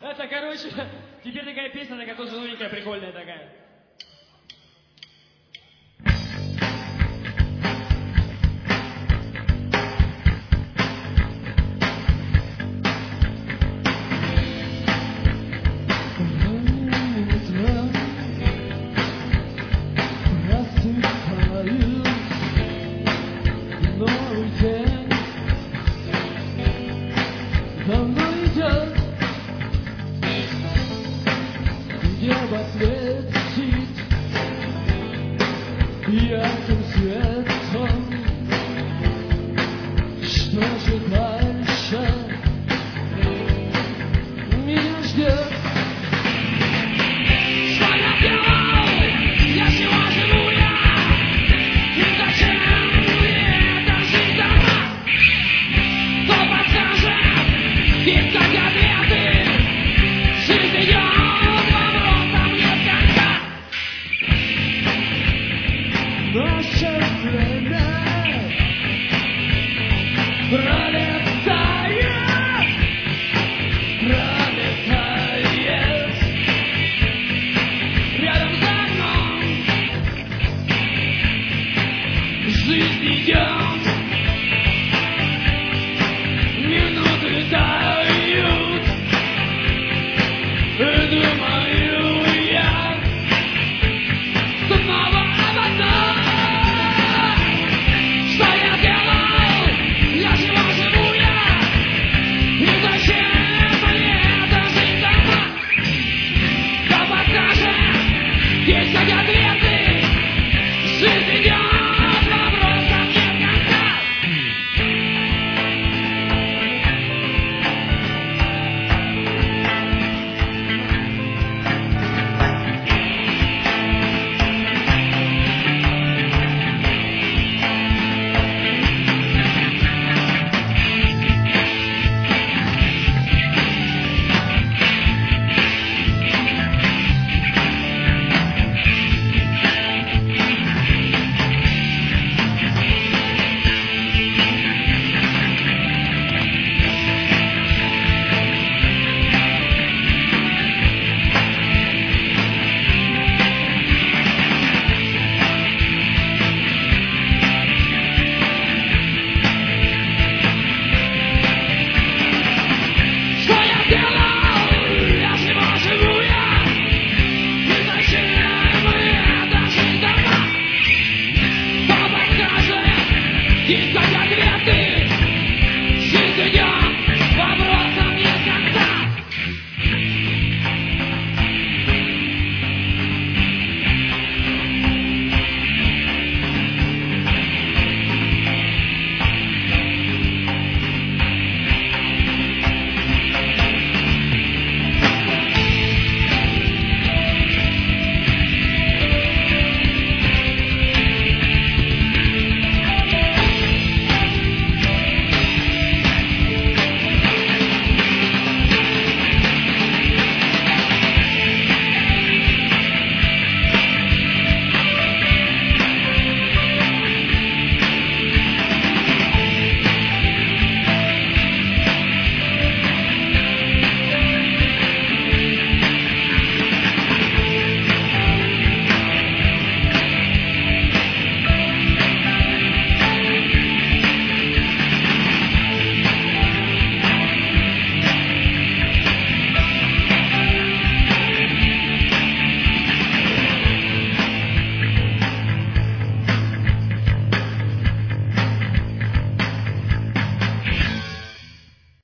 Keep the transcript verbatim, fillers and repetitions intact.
Это, короче, теперь такая песня, такая тоже новенькая, прикольная такая. Небо светит ярким светом. Что же дальше меня ждет? Что я делал? Для чего живу я? И зачем мне эта жизнь дана? Кто подскажет? Искать ответы. Жизнь идет вопросом нет конца. Наше время пролетает.